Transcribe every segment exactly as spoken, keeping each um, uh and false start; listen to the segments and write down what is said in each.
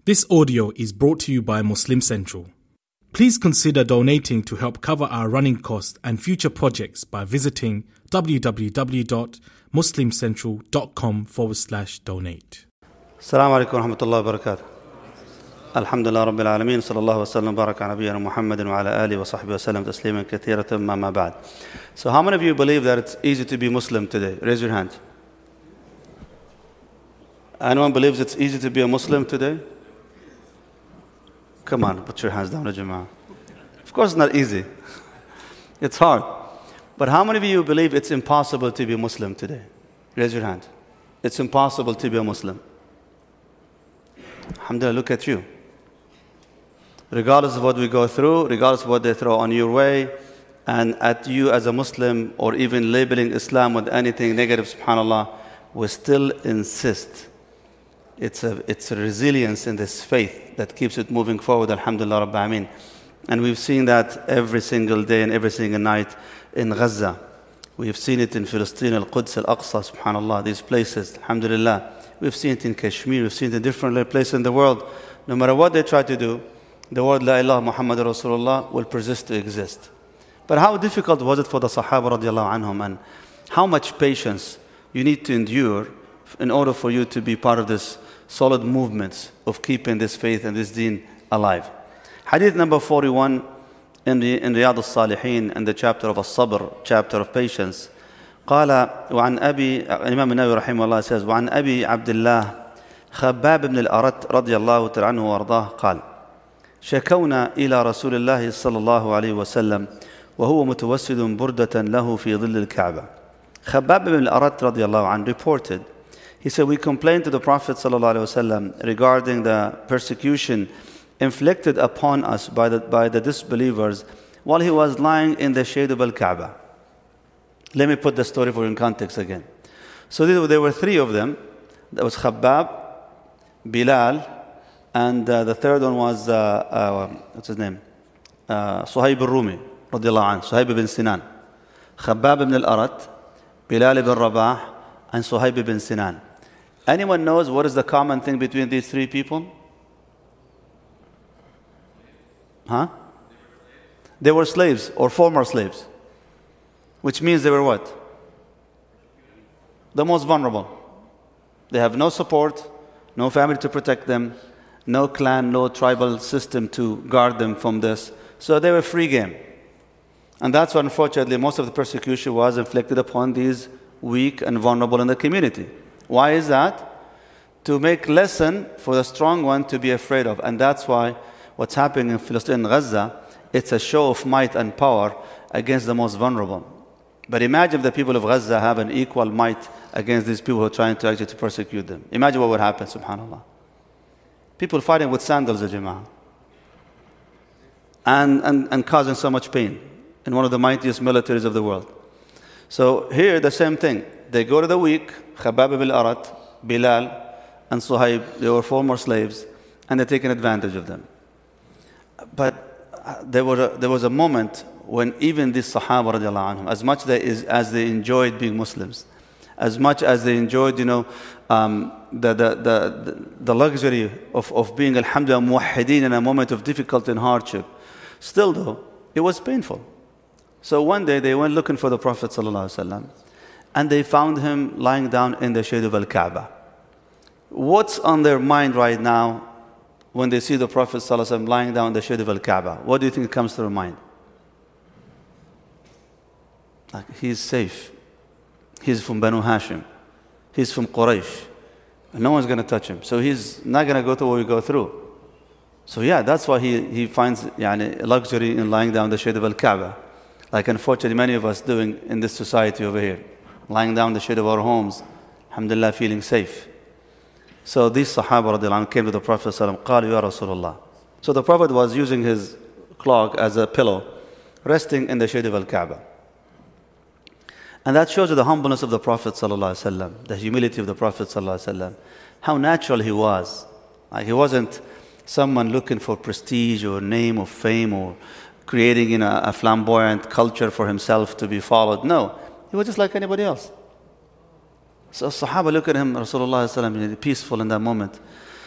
This audio is brought to you by Muslim Central. Please consider donating to help cover our running costs and future projects by visiting www.muslimcentral.com forward slash donate. السلام عليكم ورحمة الله وبركاته. الحمد لله رب العالمين صلى الله وسلم وبارك على نبينا محمد وعلى آله وصحبه وسلم تسليما كثيرا ثم ما بعد. So how many of you believe that it's easy to be Muslim today? Raise your hand. Anyone believes it's easy to be a Muslim today? Come on, put your hands down, Jama'ah. Of course it's not easy. It's hard. But how many of you believe it's impossible to be a Muslim today? Raise your hand. It's impossible to be a Muslim. Alhamdulillah, look at you. Regardless of what we go through, regardless of what they throw on your way, and at you as a Muslim, or even labeling Islam with anything negative, subhanAllah, we still insist. It's a, it's a resilience in this faith that keeps it moving forward, alhamdulillah, Rabbil Alameen. And we've seen that every single day and every single night in Gaza. We've seen it in Palestine, Al-Quds, Al-Aqsa, subhanAllah, these places, alhamdulillah. We've seen it in Kashmir, we've seen it in different places in the world. No matter what they try to do, the word La ilaha Muhammad Rasulullah will persist to exist. But how difficult was it for the Sahaba radiallahu anhum, and how much patience you need to endure in order for you to be part of this solid movements of keeping this faith and this deen alive. Hadith number forty-one in, the, in Riyadh al-Salihin, in the chapter of As-Sabr, chapter of patience. قال وعن أبي الإمام النووي رحمه الله says وعن أبي عبد الله خباب بن الأرت رضي الله تعالى عنه وارضاه قال شكونا إلى رسول الله صلى الله عليه وسلم وهو متوسد بردة له في ظل الكعبة. خباب بن الأرت رضي الله عنه reported, he said, we complained to the Prophet ﷺ regarding the persecution inflicted upon us by the, by the disbelievers while he was lying in the shade of Al-Kaaba. Let me put the story for you in context again. So there were three of them. There was Khabbab, Bilal, and uh, the third one was, uh, uh, what's his name? Uh, Suhaib al-Rumi, radiallahu anhu, Suhaib ibn Sinan. Khabbab ibn al-Arat, Bilal ibn Rabah, and Suhaib ibn Sinan. Anyone knows what is the common thing between these three people? Huh? They were slaves or former slaves. Which means they were what? The most vulnerable. They have no support, no family to protect them, no clan, no tribal system to guard them from this. So they were free game. And that's why, unfortunately, most of the persecution was inflicted upon these weak and vulnerable in the community. Why is that? To make lesson for the strong one to be afraid of. And that's why what's happening in Palestine and Gaza, it's a show of might and power against the most vulnerable. But imagine if the people of Gaza have an equal might against these people who are trying to actually to persecute them. Imagine what would happen, subhanAllah. People fighting with sandals, Jama'ah, and, and, and causing so much pain in one of the mightiest militaries of the world. So here, the same thing. They go to the weak, Khabbab ibn al-Arat, Bilal, and Suhaib. They were former slaves, and they're taking advantage of them. But there was a, there was a moment when even these Sahaba, radiallahu anhum, as much they is, as they enjoyed being Muslims, as much as they enjoyed, you know, um, the, the, the, the luxury of, of being, alhamdulillah, muwahhideen in a moment of difficulty and hardship, still though, it was painful. So one day they went looking for the Prophet ﷺ, and they found him lying down in the shade of Al-Kaaba. What's on their mind right now when they see the Prophet ﷺ lying down in the shade of Al-Kaaba? What do you think comes to their mind? Like, he's safe. He's from Banu Hashim. He's from Quraysh. And no one's going to touch him. So he's not going to go through what we go through. So yeah, that's why he, he finds yani, luxury in lying down in the shade of Al-Kaaba. Like unfortunately many of us doing in this society over here. Lying down in the shade of our homes, alhamdulillah, feeling safe. So these Sahaba radiallahu anhu came to the Prophet sallallahu alaihi wasallam, قالوا يا رسول الله. So the Prophet was using his cloak as a pillow, resting in the shade of Al-Kaaba. And that shows you the humbleness of the Prophet sallallahu alaihi wasallam, the humility of the Prophet sallallahu alaihi wasallam, how natural he was. Like he wasn't someone looking for prestige or name or fame or creating, you know, a flamboyant culture for himself to be followed. No, he was just like anybody else. So Sahaba look at him, Rasulullah sallallahu alaihi wasallam, peaceful in that moment.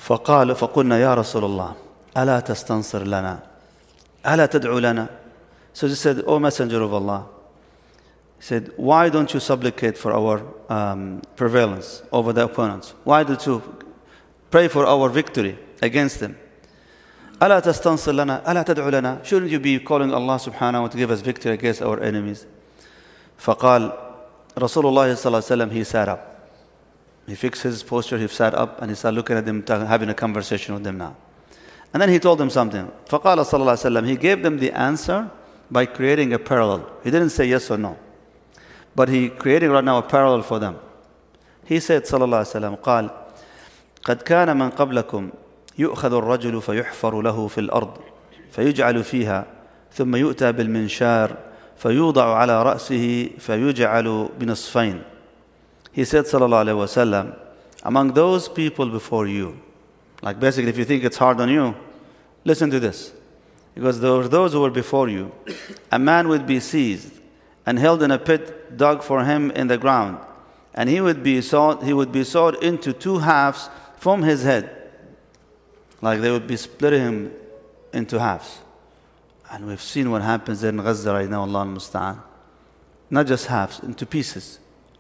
فقال فقلنا يا رسول الله ألا تستنصر لنا ألا تدعو لنا. So he said, O Messenger of Allah, he said, why don't you supplicate for our um, prevalence over the opponents? Why don't you pray for our victory against them? ألا تستنصر لنا ألا تدعو لنا. Shouldn't you be calling Allah subhanahu wa ta'ala to give us victory against our enemies? فقال رسول الله صلى الله عليه وسلم, he sat up. He fixed his posture, he sat up, and he started looking at them, having a conversation with them now. And then he told them something. فقال صلى الله عليه وسلم, he gave them the answer by creating a parallel. He didn't say yes or no, but he creating right now a parallel for them. He said صلى الله عليه وسلم, قال قد كان من قبلكم يؤخذ الرجل فيحفر له في الأرض فيجعل فيها ثم يؤتى بالمنشار فيوضع على رأسه فيجعل بنصفين. He said صلى الله عليه وسلم, among those people before you, like basically if you think it's hard on you, listen to this. Because there were those who were before you, a man would be seized and held in a pit dug for him in the ground, and he would be sawed, he would be sawed into two halves from his head, like they would be splitting him into halves. And we've seen what happens in Gaza right now, Allah al-Musta'an. Not just halves, into pieces.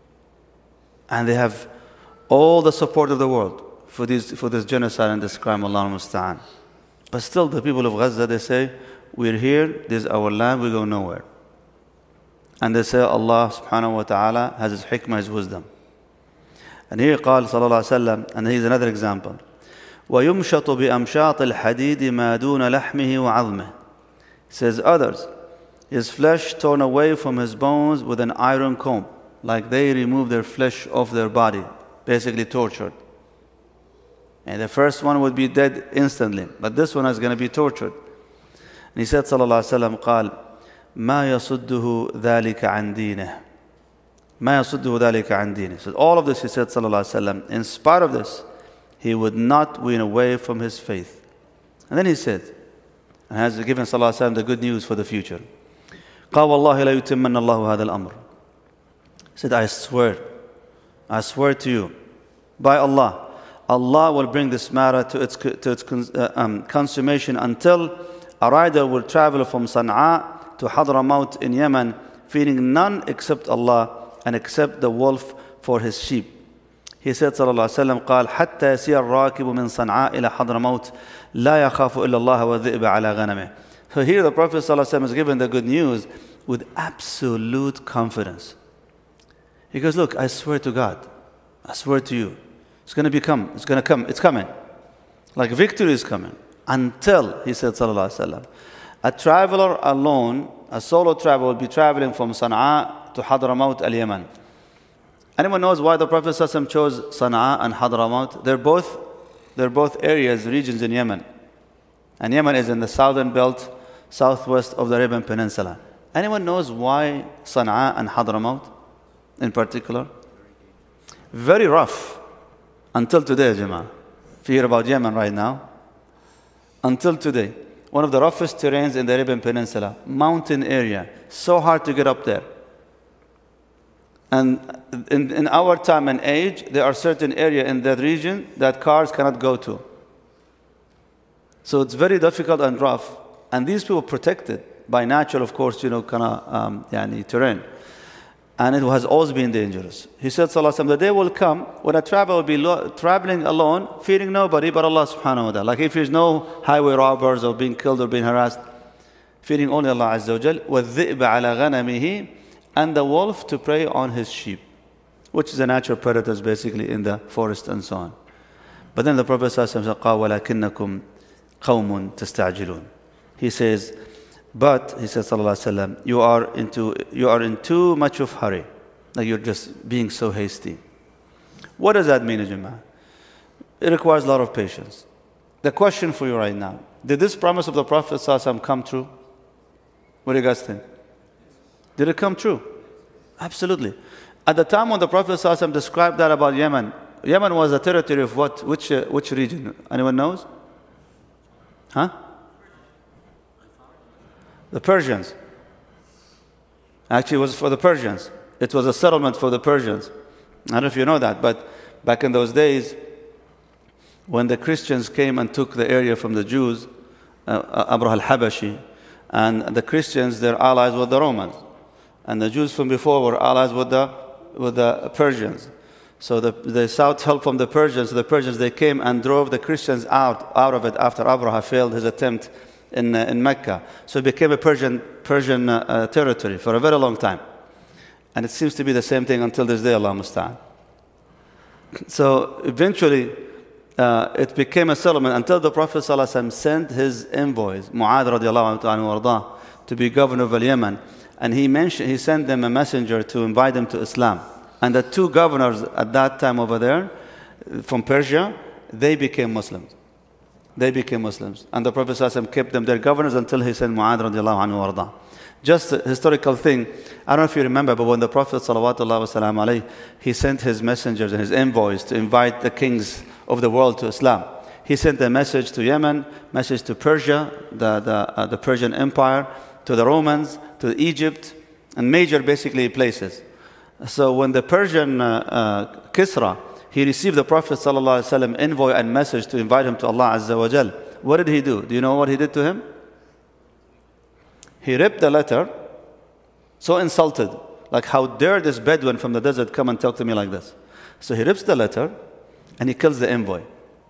And they have all the support of the world for this, for this genocide and this crime, Allah al-Musta'an. But still the people of Gaza, they say, we're here, this is our land, we go nowhere. And they say Allah subhanahu wa ta'ala has His hikmah, His wisdom. And here قال صلى الله عليه وسلم, and here's another example. وَيُمْشَطُ بِأَمْشَاطِ الْحَدِيدِ مَا دُونَ لَحْمِهِ وَعَظْمِهِ. Says others, his flesh torn away from his bones with an iron comb, like they remove their flesh off their body, basically tortured. And the first one would be dead instantly, but this one is going to be tortured. And he said صلى الله عليه وسلم, قال ما يصده ذلك عن دينه ما يصده ذلك عن دينه. So all of this, he said صلى الله عليه وسلم, in spite of this, he would not wean away from his faith. And then he said, and has given صلى الله عليه وسلم the good news for the future. قال والله لا يتمن الله هذا الأمر. He said, I swear, I swear to you, by Allah, Allah will bring this matter to its, to its uh, um, consummation until a rider will travel from Sana'a to Hadramaut in Yemen, feeding none except Allah and except the wolf for his sheep. He said صلى الله عليه وسلم, قال حتى يسير الراكب من صنعاء إلى حضرموت لا يخاف إلا الله والذئب على غنمه. So here the Prophet صلى الله عليه وسلم is given the good news with absolute confidence. He goes, look, I swear to God, I swear to you, it's going to become, it's going to come, it's coming. Like victory is coming. Until, he said, sallallahu alaihi wasallam, a traveler alone, a solo traveler will be traveling from Sana'a to Hadramaut al-Yemen. Anyone knows why the Prophet sallallahu alaihi wasallam chose Sana'a and Hadramaut? They're both, they're both areas, regions in Yemen. And Yemen is in the southern belt, southwest of the Arabian Peninsula. Anyone knows why Sana'a and Hadramaut in particular? Very rough. Until today, Jama'ah. If you hear about Yemen right now, until today, one of the roughest terrains in the Arabian Peninsula, mountain area, so hard to get up there. And in, in our time and age, there are certain areas in that region that cars cannot go to. So it's very difficult and rough. And these people protected by natural, of course, you know, kind of um, yani, terrain. And it has always been dangerous. He said, sallallahu alaihi wasallam, the day will come when a traveler will be lo- traveling alone, fearing nobody but Allah subhanahu wa ta'ala. Like if there's no highway robbers or being killed or being harassed, fearing only Allah azza wa jal. وَالذِّئْبَ عَلَى غَنَمِهِ, and the wolf to prey on his sheep, which is a natural predators basically in the forest and so on. But then the Prophet sallallahu alaihi wasallam said, وَلَكِنَّكُمْ قَوْمٌ تَسْتَعْجِلُونَ. He says, but, he says, sallallahu alaihi wasallam, you are into you are in too much of hurry. Like you're just being so hasty. What does that mean, Jama'ah? It requires a lot of patience. The question for you right now, did this promise of the Prophet sallallahu alaihi wasallam come true? What do you guys think? Did it come true? Absolutely. At the time when the Prophet sallallahu alaihi wasallam described that about Yemen, Yemen was a territory of what? Which, uh, which region? Anyone knows? Huh? The Persians. Actually, it was for the Persians. It was a settlement for the Persians. I don't know if you know that, but back in those days, when the Christians came and took the area from the Jews, uh, Abraha al-Habashi, and the Christians, their allies were the Romans. And the Jews from before were allies with the, with the Persians. So the, they sought help from the Persians. So the Persians, they came and drove the Christians out, out of it after Abraha failed his attempt in, uh, in Mecca. So it became a Persian, Persian uh, uh, territory for a very long time. And it seems to be the same thing until this day, Allah musta'an. So eventually, uh, it became a settlement until the Prophet ﷺ sent his envoys, Mu'adh radiallahu anhu, to be governor of Yemen. And he mentioned, he sent them a messenger to invite them to Islam. And the two governors at that time over there, from Persia, they became Muslims. They became Muslims. And the Prophet ﷺ kept them their governors until he sent Mu'adh radiallahu anhu warda. Just a historical thing, I don't know if you remember, but when the Prophet ﷺ, he sent his messengers and his envoys to invite the kings of the world to Islam. He sent a message to Yemen, message to Persia, the, the, uh, the Persian Empire, to the Romans, to Egypt, and major basically places. So when the Persian uh, uh, Kisra, he received the Prophet ﷺ envoy and message to invite him to Allah Azza wa Jal, what did he do? Do you know what he did to him? He ripped the letter, so insulted, like how dare this Bedouin from the desert come and talk to me like this. So he rips the letter and he kills the envoy.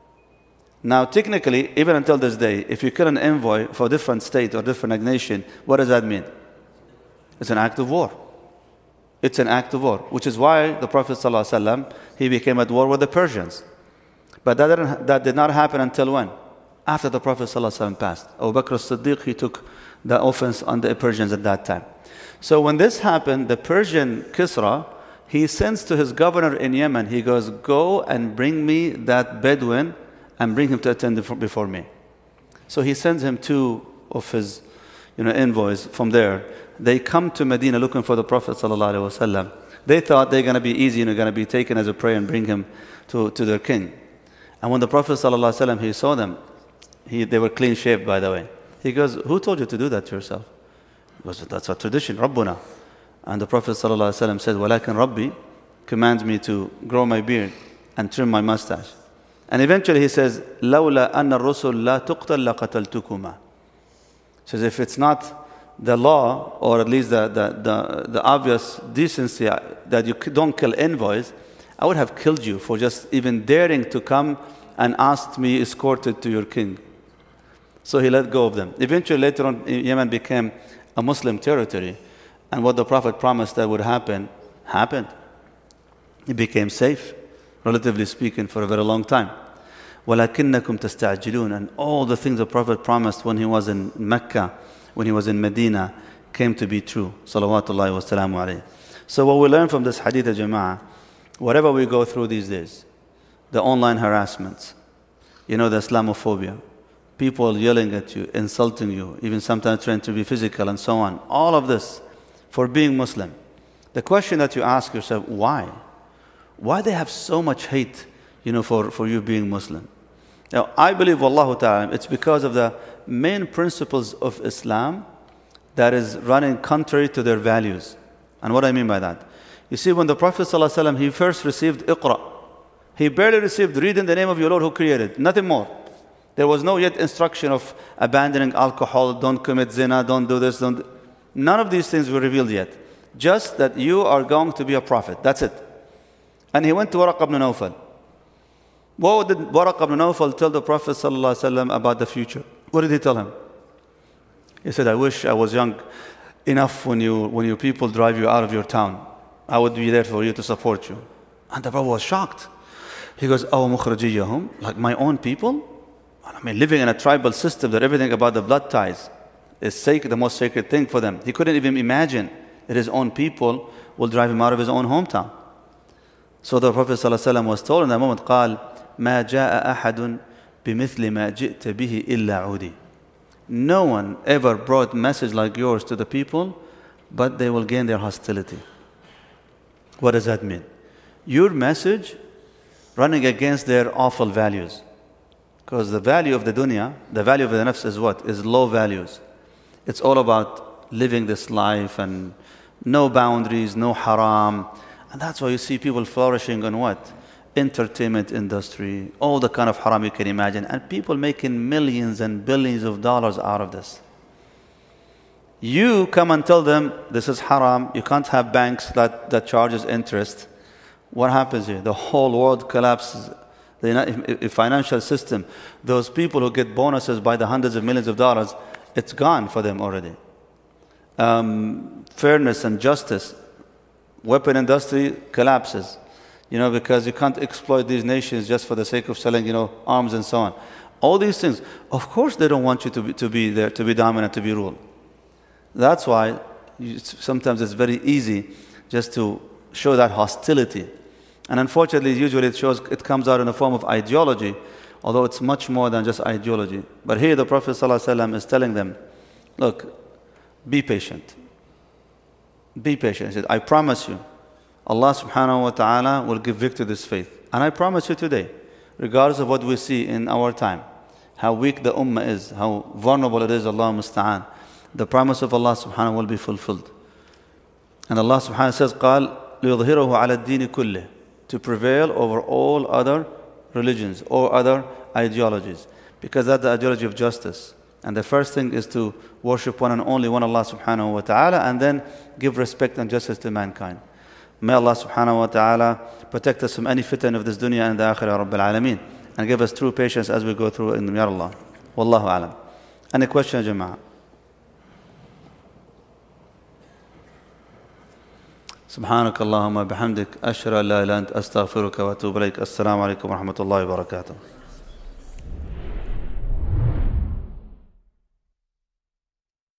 Now technically, even until this day, if you kill an envoy for a different state or different nation, what does that mean? It's an act of war. It's an act of war, which is why the Prophet ﷺ, he became at war with the Persians. But that, didn't, that did not happen until when? After the Prophet ﷺ passed. Abu Bakr as-Siddiq, he took the offense on the Persians at that time. So when this happened, the Persian Kisra, he sends to his governor in Yemen, he goes, go and bring me that Bedouin and bring him to attend before me. So he sends him two of his you know, envoys from there. They come to Medina looking for the Prophet ﷺ. They thought they're going to be easy, you know, going to be taken as a prey and bring him to, to their king. And when the Prophet ﷺ, he saw them, he, they were clean shaved, by the way. He goes, who told you to do that to yourself? He goes, that's a tradition, Rabbuna. And the Prophet ﷺ said, walakin Rabbi commands me to grow my beard and trim my mustache. And eventually he says, لَوْلَا أَنَّ الرُّسُلْ لَا تُقْتَلْ لَقَتَلْتُكُمَا. He says, if it's not the law, or at least the, the, the, the obvious decency that you don't kill envoys, I would have killed you for just even daring to come and ask me escorted to your king. So he let go of them. Eventually, later on, Yemen became a Muslim territory. And what the Prophet promised that would happen, happened. It became safe, relatively speaking, for a very long time. وَلَكِنَّكُمْ تَسْتَعْجِلُونَ. And all the things the Prophet promised when he was in Mecca, when he was in Medina, came to be true. Salawatullahi wa salamu alayhi. So what we learn from this hadith, Jama'ah, whatever we go through these days, the online harassments, you know, the Islamophobia, people yelling at you, insulting you, even sometimes trying to be physical and so on, all of this for being Muslim. The question that you ask yourself, why? Why they have so much hate, you know, for, for you being Muslim? Now, I believe, wallahu ta'ala, it's because of the main principles of Islam that is running contrary to their values. And what I mean by that? You see, when the Prophet ﷺ, he first received Iqra, he barely received read in the name of your Lord who created, nothing more. There was no yet instruction of abandoning alcohol, don't commit zina, don't do this, don't. None of these things were revealed yet. Just that you are going to be a prophet. That's it. And he went to Waraq ibn Nawfal. What did Waraq ibn Nawfal tell the Prophet ﷺ about the future? What did he tell him? He said, I wish I was young enough when you when your people drive you out of your town. I would be there for you to support you. And the Prophet was shocked. He goes, أَوْ مُخْرَجِيَّهُمْ, like my own people? I mean, living in a tribal system that everything about the blood ties is sacred, the most sacred thing for them. He couldn't even imagine that his own people will drive him out of his own hometown. So the Prophet ﷺ was told in that moment, قال ما جاء أحد بمثل ما جئت به إلا عودي. No one ever brought message like yours to the people, but they will gain their hostility. What does that mean? Your message running against their awful values. Because the value of the dunya, the value of the nafs is what? Is low values. It's all about living this life and no boundaries, no haram. And that's why you see people flourishing on what? entertainment industry, all the kind of haram you can imagine, and people making millions and billions of dollars out of this. You come and tell them this is haram, you can't have banks that, that charges interest. What happens here? The whole world collapses. The financial system, those people who get bonuses by the hundreds of millions of dollars, it's gone for them already. Um, fairness and justice, weapon industry collapses, you know, because you can't exploit these nations just for the sake of selling, you know, arms and so on. All these things, of course they don't want you to be, to be there, to be dominant, to be ruled. That's why you, sometimes it's very easy just to show that hostility. And unfortunately, usually it shows, it comes out in the form of ideology, although it's much more than just ideology. But here the Prophet ﷺ is telling them, look, be patient. Be patient. He said, I promise you, Allah subhanahu wa ta'ala will give victory to this faith. And I promise you today, regardless of what we see in our time, how weak the ummah is, how vulnerable it is, Allah musta'an, the promise of Allah subhanahu wa ta'ala will be fulfilled. And Allah subhanahu wa ta'ala says, قال ليظهره على الدين كله, to prevail over all other religions or other ideologies, because that's the ideology of justice. And the first thing is to worship one and only one Allah subhanahu wa ta'ala, and then give respect and justice to mankind. May Allah subhanahu wa ta'ala protect us from any fitan of this dunya and the akhirah, Rabbil Alameen, and give us true patience as we go through in Ya Allah. Wallahu alam. Any question, Jama'ah? سبحانك اللهم بحمدك أشهد أن لا إله إلا أنت أستغفرك وأتوب إليك. السلام عليكم ورحمة الله وبركاته.